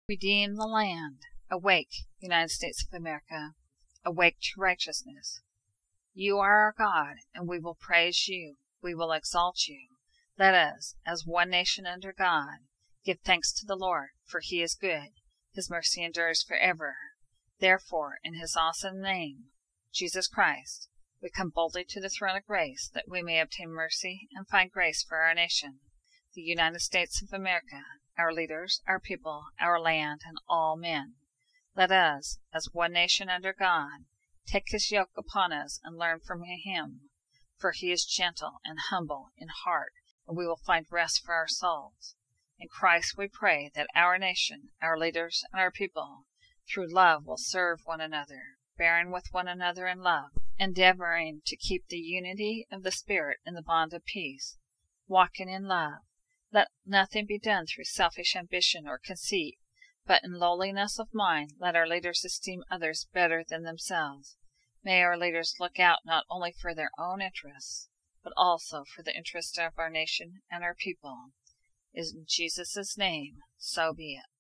Redeem the land. Awake, United States of America. Awake to righteousness. You are our God, and we will praise you. We will exalt you. Let us, as one nation under God, give thanks to the Lord, for he is good. His mercy endures forever. Therefore, in his awesome name, Jesus Christ, we come boldly to the throne of grace, that we may obtain mercy and find grace for our nation, the United States of America, our leaders, our people, our land, and all men. Let us, as one nation under God, take his yoke upon us and learn from him, for he is gentle and humble in heart, and we will find rest for our souls. In Christ we pray that our nation, our leaders, and our people, through love will serve one another, bearing with one another in love, endeavoring to keep the unity of the Spirit in the bond of peace, walking in love. Let nothing be done through selfish ambition or conceit, but in lowliness of mind let our leaders esteem others better than themselves. May our leaders look out not only for their own interests, but also for the interest of our nation and our people. In Jesus' name, so be it.